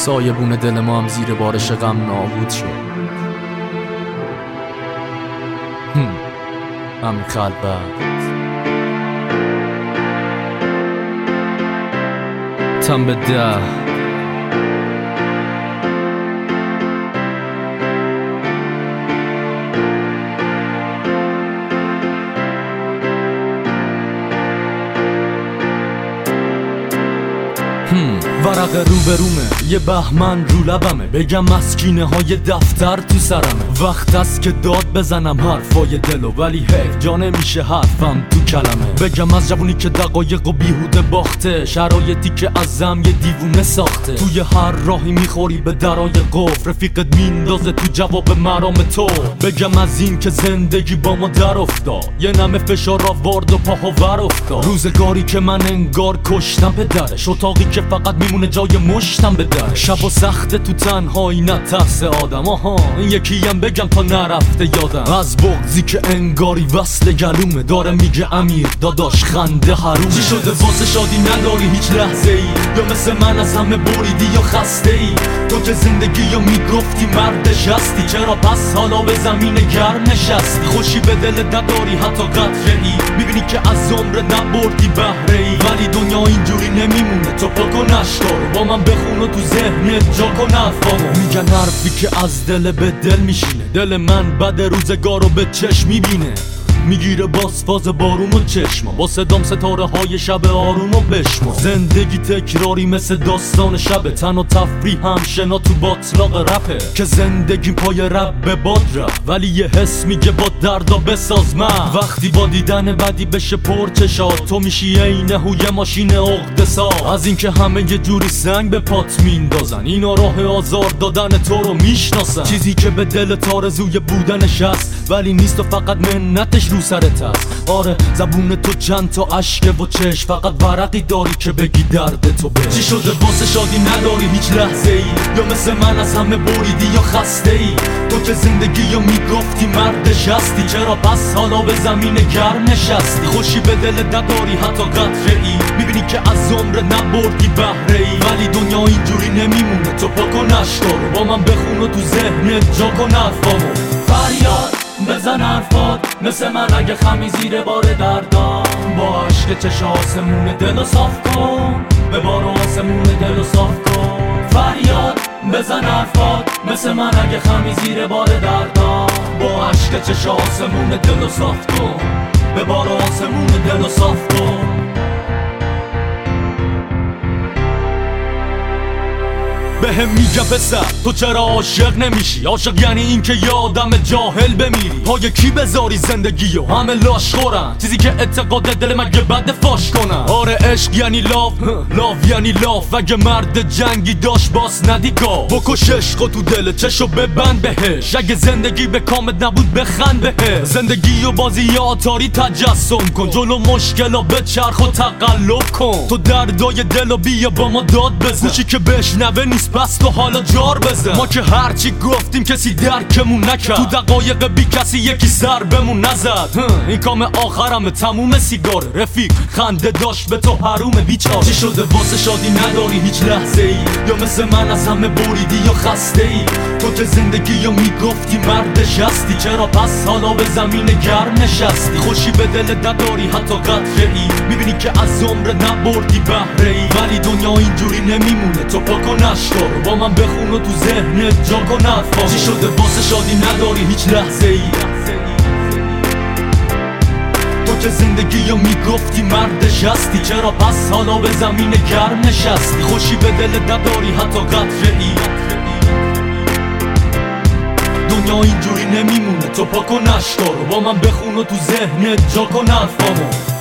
سایبون دل ما هم زیر بارش غم نابود شد. همین خلوت تن به ده ورق روبرومه یه بهمن رو لبمه، بگم مسکینه های دفتر تو سرمه. وقت است که داد بزنم حرفای دلو، ولی حیف جا نمیشه حرفم تو کلمه. بگم از جوونی که دقایق و بیهوده باخته، شرایطی که ازم یه دیوونه ساخته. توی هر راهی میخوری به درای قفل، رفیقت میندازه تو جواب مرام تو. بگم از این که زندگی با ما در افتاد، یه نمه فشار آورد و پاها ور افتاد. روزگاری که من انگار کشتم پدرش، اتاقی که فقط میمونه جای مشتم به در. شب و سخت تو تنهایی نترس آدم، آها این یکی هم بگم تا نرفته یادم. از بغضی که انگاری وصل گلومه، داره میگه امیر داداش خنده حرومه. چی شده واسه شادی نداری هیچ لحظه ای، یا مثل من از همه بریدی یا خسته ای؟ تو که زندگی رو میگفتی مردش هستی، چرا پس حالا به زمین گرم نشستی؟ خوشی به دلت نداری حتی قطره ای، میبینی که از عمر نبردی بهره ای. ولی دنیا اینجوری نمیمونه، تو پاک و نشکارو با من بخون و تو ذهنت جا کن حرفامو. میگن حرفی که از دل به دل میشینه، دل من بد روزگارو به چشم میبینه. میگیره باز فاز بارون و چشما، با صدام ستاره های شب آروم و بشما. زندگی تکراری مثل داستان شبه، تن و تفریح هم شنا تو باطلاق رپه. که زندگی پای رپ به باد رفت، ولی یه حس میگه با دردا بساز من. وقتی با دیدن بدی بشه پر چشات، تو میشی عین هوی ماشین عقده ساز. از اینکه همه یه جوری سنگ به پات میندازن، اینا راه آزار دادن تو رو میشناسن. چیزی که به دل آرزوی بودنش هست، ولی نیست و فقط منتش رو سرت هست. آره زبون تو چند تا اشکه و چشم، فقط ورقی داری که بگی درد تو به. چی شده واسه شادی نداری هیچ لحظه ای، یا مثل من از همه بریدی یا خسته ای؟ تو که زندگی رو میگفتی مردش هستی، چرا پس حالا به زمین گرم نشستی؟ خوشی به دلت نداری حتی قطره ای، میبینی که از عمر نبردی بهره ای. ولی دنیا اینجوری نمیمونه، تو پاک و نشکارو با من بخون و تو ذهنت جا کن حرفامو. فریاد بزن حرفات مثل من اگه خمی زیر بار دردام، با عشق چش آسمون دلو صاف کن، به بار آسمون دلو صاف کن. فریاد بزن حرفات مثل من اگه خمی زیر بار دردام، با عشق چش آسمون دلو صاف کن، به بار آسمون دلو صاف کن. بهم میگه پسر تو چرا عاشق نمیشی؟ عاشق یعنی این که یه آدم جاهل بمیری. پای کی بذاری زندگی و همه لاش خورن، چیزی که اعتقاد دل مگه بد فاش کنن. آره عشق یعنی لاف، لاف یعنی لاف. اگه مرد جنگی داشت باس ندیگاه، بکش عشق و تو دل چشو ببند بهش. اگه زندگی به کامت نبود بخند بهش. زندگی و بازی آتاری تجسم کن، جلو مشکلا بچرخ و تقلب کن. تو دردای دلو بیا با ما داد بزن، گوشی که بشنوه نیست بس تو حالا جار بزن. ما که هرچی گفتیم کسی درکمون نکرد، تو دقایق بی کسی یکی سر بمون نزد. این کام آخرم تموم سیگار، رفیق خنده داشت به تو حروم بیچاره. چی شده واسه شادی نداری هیچ لحظه ای، یا مثل من از همه بریدی یا خسته ای؟ تو که زندگی رو میگفتی مردش هستی، چرا پس حالا به زمین گرم نشستی؟ خوشی به دلت نداری حتی قطره ای، میبینی که از عمر نبردی بهره ای. ولی دنیا اینجوری نمیمونه، تو پاک و نشکارو با من بخون و تو ذهنت جا کن حرفامو. چی شده واسه شادی نداری هیچ لحظه ای، تو که زندگی رو میگفتی مردش هستی، چرا پس حالا به زمین گرم نشستی؟ خوشی به دلت نداری حتی قطره ای، دنیا اینجوری نمیمونه، تو پاک و نشکارو با من بخون و تو ذهنت جا کن حرفامو.